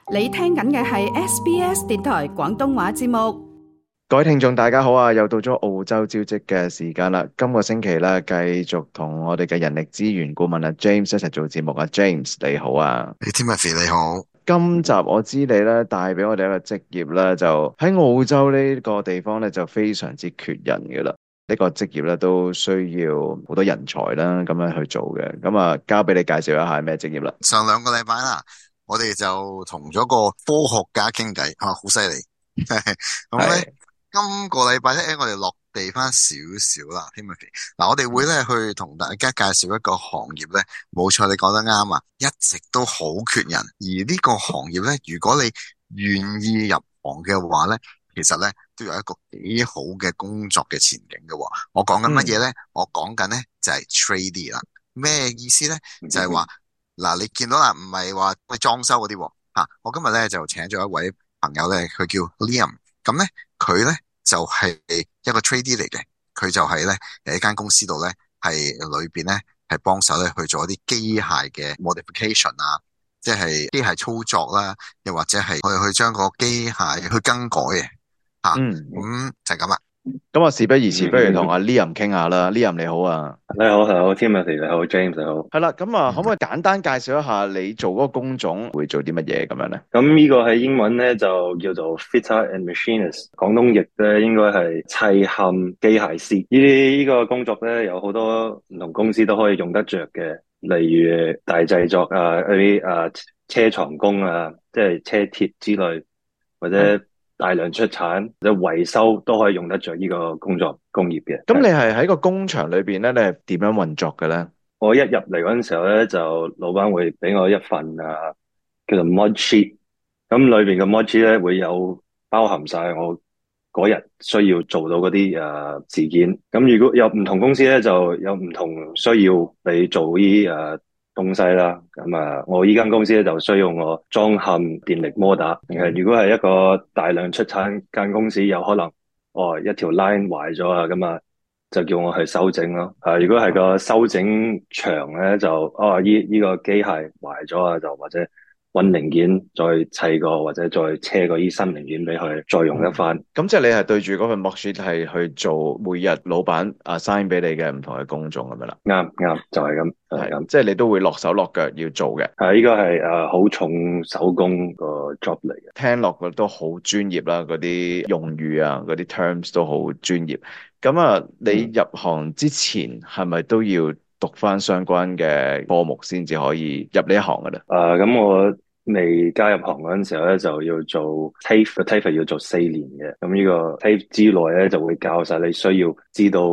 你聽緊嘅係 SBS 電台廣東話節目。 各位聽眾大家好啊，又到咗澳洲招職嘅時間啦。今個星期咧，繼續同我哋嘅人力資源顧問James 一齊做節目啊。James 你好啊。 Timothy 你好。 今集我知你咧帶俾我哋一個職業咧，就喺澳洲呢個地方咧就非常之缺人嘅啦。呢個職業咧都需要好多人才啦，咁樣去做嘅。咁啊，交俾你介紹一下係咩職業啦。 上兩個禮拜啦，我哋就同咗個科學家傾偈，好犀利。咁咧，今個禮拜咧，我哋落地翻少少啦，Timothy。嗱，我哋會咧去同大家介紹一個行業咧，冇錯，你講得啱啊，一直都好缺人。而呢個行業咧，如果你願意入行嘅話咧，其實咧都有一個幾好嘅工作嘅前景嘅。我講緊乜嘢咧？我講緊咧就係 tradie 啦。咩意思咧？就係話嗱，你見到啦，唔係話咩裝修嗰啲吓。我今日咧就請咗一位朋友咧，佢叫 Liam。咁咧佢咧就係一個 tradie 嚟嘅。佢就係咧喺間公司度咧係裏邊咧係幫手咧去做一啲機械嘅 modification 啊，即係機械操作啦，又或者係去將個機械去更改嘅。咁就係咁啦。 咁我事不宜遲，不如同阿 Liam 傾下啦。Liam 你好啊。 你好，Timothy 你好，James 你好。 係啦，咁啊，可唔可以簡單介紹一下你做嗰個工種會做啲乜嘢咁樣咧？ 咁呢個喺英文咧就叫做 Fitter and Machinist，廣東譯咧應該係砌嵌機械師。呢個工作咧有好多唔同公司都可以用得着嘅，例如大製作啊，嗰啲車床工啊，即係車鐵之類，或者大量出產或者維修都可以用得着呢個工業嘅。 咁你係喺個工場裏邊咧，你係點樣運作嘅咧？ 我一入嚟嗰陣時候咧，就老闆會俾我一份叫做 mod sheet，咁裏邊嘅 mod sheet 咧會有包含晒我嗰日需要做到嗰啲事件。咁如果有唔同公司咧，就有唔同需要你做呢東西啦。咁我依間公司咧就需要我裝嵌電力摩打。如果係一個大量出產間公司，有可能一條 line 壞咗啊，咁就叫我去修整咯。如果係個修整場咧，就呢個機械壞咗啊，就或者搵零件再砌過，或者再車個新零件俾佢再用一番。 咁即係你係對住嗰份 mock sheet 係去做每日老闆assign 俾你嘅唔同嘅工種咁樣啦。 啱，就係咁， 係即係你都會落手落腳要做嘅。 呢個係好重手工個 job 嚟嘅。 聽落嘅都好專業啦，嗰啲用語啊，嗰啲 terms 都好專業。咁啊，你入行之前係咪都要讀翻相關嘅科目先至可以入呢一行嘅咧？ 咁我未加入行嗰陣時候咧，就要做 TAFE 要做4年嘅。咁呢個 TAFE 之內咧，就會教晒你需要知道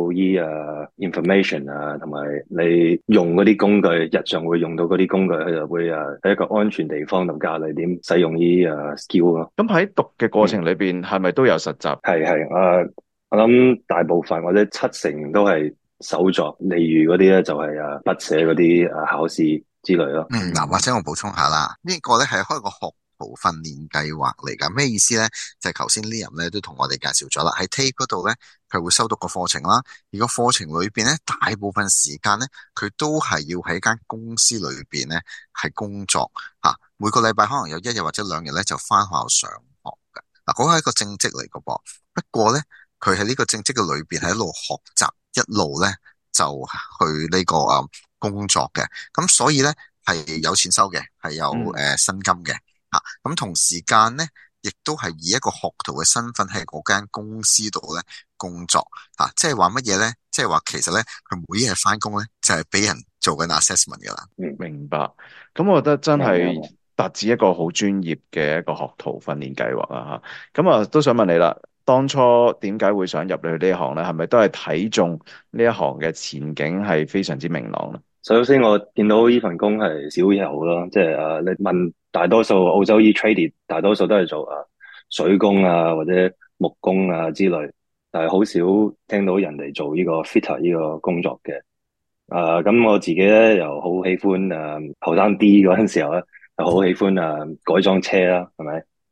information 啊，同埋你用嗰啲工具，日常會用到嗰啲工具，佢就會喺一個安全地方度教你點使用呢skill 咯。 咁喺讀嘅過程裏邊，係咪都有實習？ 係我諗大部分或者70%都係手作，例如嗰啲咧就係筆寫嗰啲考試之類咯。 嗱，或者我補充下啦，呢個咧係開個學徒訓練計劃嚟噶。咩意思咧？就係頭先呢人咧都同我哋介紹咗啦。喺 TAFE 嗰度咧，佢會修讀個課程啦。而個課程裏邊咧，大部分時間咧，佢都係要喺間公司裏邊咧係工作吓。每個禮拜可能有1日或者2日咧就翻學校上學嘅。嗱，嗰個係一個正職嚟噶噃。不過咧，佢喺呢個正職嘅裏邊係一路學習，一路咧就去呢個工作嘅。咁所以咧係有錢收嘅，係有薪金嘅吓。咁同時間咧，亦都係以一個學徒嘅身份喺嗰間公司度咧工作吓。即係話乜嘢咧？即係話其實咧，佢每一日翻工咧就係俾人做緊 assessment 噶啦。 明白。咁我覺得真係達至一個好專業嘅一個學徒訓練計劃啊吓。咁都想問你啦。當初點解會想入去呢一行咧？係咪都係睇中呢一行嘅前景係非常之明朗咧？ 首先我見到呢份工係少有咯，即係你問大多數澳洲tradie，大多數都係做水工啊或者木工啊之類，但係好少聽到人哋做呢個 fitter 呢個工作嘅。咁我自己咧又好喜歡後生啲嗰陣時候咧，又好喜歡改裝車啦，係咪？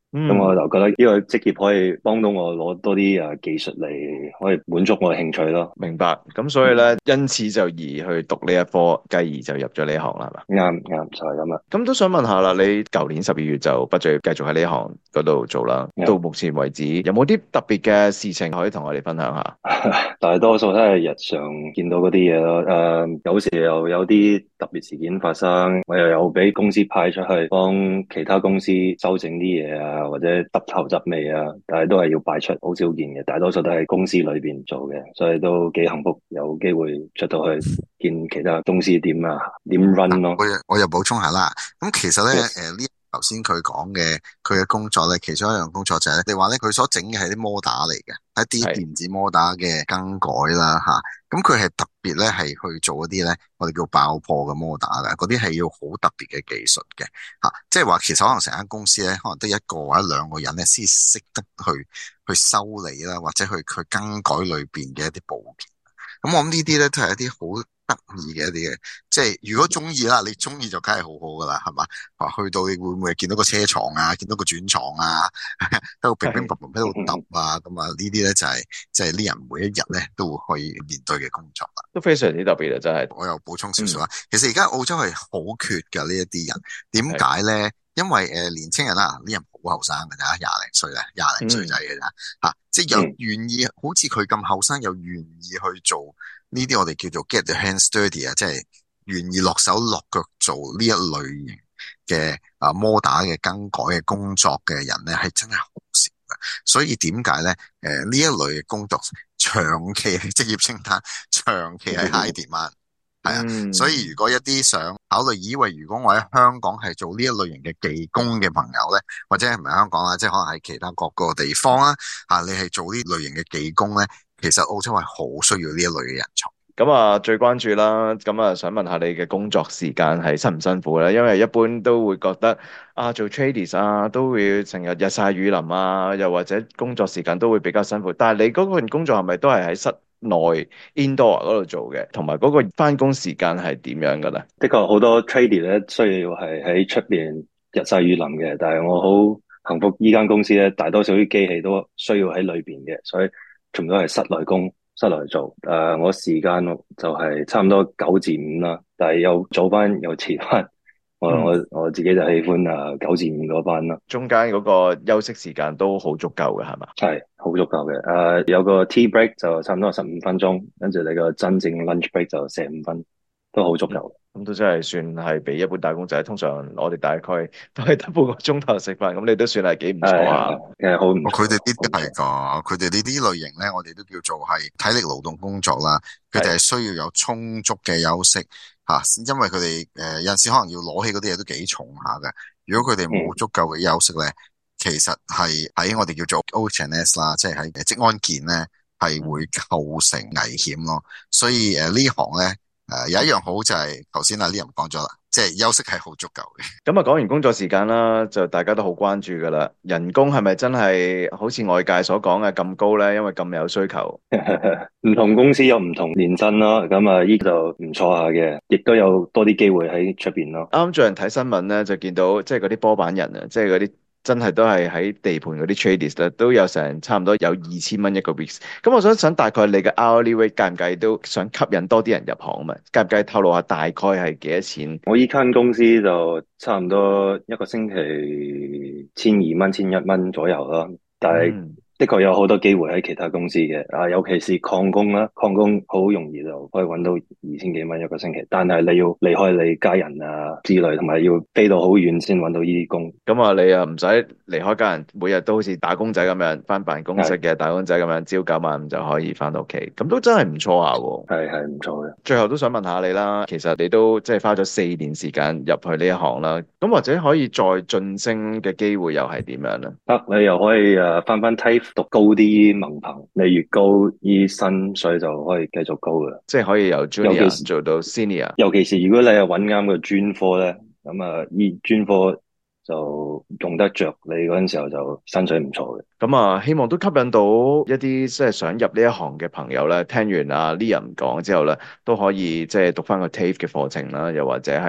咁我嗯。 就覺得呢個職業可以幫到我攞多啲技術嚟，可以滿足我嘅興趣咯。 明白，咁所以咧，因此就而去讀呢一科，繼而就入咗呢一行啦，係嘛？ 啱啱就係咁啦。 咁都想問下啦，你舊年12月就畢咗業，繼續喺呢一行嗰度做啦。到啱目前為止，有冇啲特別嘅事情可以同我哋分享下？ 大多數都係日常見到嗰啲嘢咯。有時又有啲特別事件發生，我又有俾公司派出去幫其他公司修正啲嘢啊，或者揼頭執尾啊，但係都係要派出，好少見嘅。大多數都喺公司裏邊做嘅，所以都幾幸福，有機會出到去見其他公司點啊，點 run 咯。 我又補充下啦。咁其實咧， Yes， 呢頭先佢講嘅佢嘅工作咧，其中一樣工作就係你話咧，佢所整嘅係啲摩打嚟嘅，一啲係電子摩打嘅更改啦吓。咁佢係特別咧係去做一啲咧，我哋叫爆破嘅摩打嘅，嗰啲係要好特別嘅技術嘅吓。即係話其實可能成間公司咧，可能得一個或者兩個人咧，先識得去修理啦，或者去更改裏邊嘅一啲部件。咁我諗呢啲咧都係一啲好得意嘅一啲嘅，即係如果中意啦，你中意就梗係好好噶啦，係嘛？去到你會唔會見到個車床啊，見到個轉床啊，喺度乒乒乓乓喺度揼啊，咁啊呢啲咧就係即係呢人每一日咧都會可以面對嘅工作啦。 都非常之特別啊，真係。 我又補充少少啦，其實而家澳洲係好缺㗎呢一啲人，點解咧？因為年青人啦，呢人好後生㗎咋，廿零歲咧，廿零歲仔嘅咋嚇，即係有願意好似佢咁後生，又願意去做呢啲我哋叫做 get the hands dirty 啊，即係願意落手落腳做呢一類型嘅摩打嘅更改嘅工作嘅人咧，係真係好少嘅。所以點解咧？呢一類嘅工作長期係職業清單，長期係 high demand。係啊，所以如果一啲想考慮，以為如果我喺香港係做呢一類型嘅技工嘅朋友咧，或者係唔係香港啦，即係可能喺其他各個地方啦，你係做呢類型嘅技工咧，其實澳洲係好需要呢一類嘅人才。 咁啊，最關注啦，咁啊，想問下你嘅工作時間係辛唔辛苦咧？因為一般都會覺得啊，做 tradies 啊，都會成日日曬雨淋啊，又或者工作時間都會比較辛苦。但係你嗰份工作係咪都係喺室內 indoor 嗰度做嘅？同埋嗰個翻工時間係點樣嘅咧？ 的確好多 tradie 咧需要係喺出邊日曬雨淋嘅，但係我好幸福，依間公司咧大多數啲機器都需要喺裏邊嘅，所以全部都係室內工。室內做，我時間就係差唔多9至5啦，但係有早班有遲班，我自己就喜歡9至5嗰班啦。 中間嗰個休息時間都好足夠嘅，係嘛？ 係好足夠嘅，有個 tea break 就差唔多15分鐘，跟住你個真正 lunch break 就45分，都好足夠。 咁都真係算係比一般打工仔，通常我哋大概都係得半個鐘頭食飯，咁你都算係幾唔錯下。 好唔錯。 佢哋呢啲係㗎，佢哋呢啲類型咧，我哋都叫做係體力勞動工作啦。佢哋係需要有充足嘅休息嚇，因為佢哋有陣時可能要攞起嗰啲嘢都幾重下嘅。如果佢哋冇足夠嘅休息咧，其實係喺我哋叫做 OHS 啦，即係喺職安健咧係會構成危險咯。所以呢行咧。有一樣好就係頭先阿 Liam 講咗啦，即係休息係好足夠嘅。 咁啊，講完工作時間啦，就大家都好關注噶啦。人工係咪真係好似外界所講嘅咁高咧？因為咁有需求。 唔同公司有唔同年薪咯，咁啊呢個就唔錯下嘅，亦都有多啲機會喺出邊咯。 啱最近睇新聞咧，就見到即係嗰啲波板人啊，即係嗰啲。真係都係喺地盤嗰啲 traders 咧，都有成差唔多有2000蚊一個 week。咁我想大概你嘅 hourly rate 計唔計都想吸引多啲人入行啊嘛？計唔計透露下大概係幾多錢？ 我依間公司就差唔多一個星期12蚊、11蚊左右啦，但係的確有好多機會喺其他公司嘅，尤其是礦工啦，礦工好容易就可以揾到2000幾蚊一個星期，但係你要離開你家人啊之類，同埋要飛到好遠先揾到呢啲工。 咁啊，你又唔使離開家人，每日都好似打工仔咁樣翻辦公室嘅打工仔咁樣，朝9晚5就可以翻到屋企，咁都真係唔錯下喎。 係唔錯嘅。 最後都想問下你啦，其實你都即係花咗4年時間入去呢一行啦，咁或者可以再晉升嘅機會又係點樣咧？ 你又可以翻 TAFE 讀高啲文憑，你越高，依薪水就可以繼續高嘅， 即係可以由 junior 做到 senior。 尤其是如果你係揾啱個專科咧，咁依專科就用得着你嗰陣時候就薪水唔錯嘅。 咁啊，希望都吸引到一啲即係想入呢一行嘅朋友咧，聽完阿 Liam 講之後咧，都可以即係讀翻個 TAFE 嘅課程啦，又或者係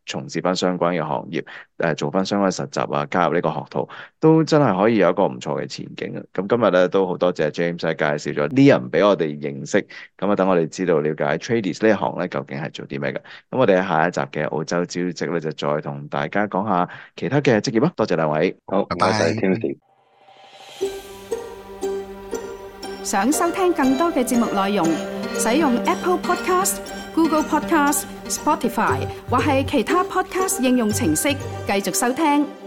從事翻相關嘅行業，做翻相關嘅實習啊，加入呢個學徒，都真係可以有一個唔錯嘅前景啊！咁今日咧都好多謝 James 介紹咗呢人俾我哋認識，咁啊等我哋知道了解 Tradies 呢一行咧究竟係做啲咩嘅。咁我哋喺下一集嘅澳洲招職咧就再同大家講下其他嘅職業啦。多謝兩位， 好，唔該晒 Timothy。 想收聽更多嘅節目內容，使用 Apple Podcast、Google Podcast、Spotify 或係其他 Podcast 應用程式繼續收聽。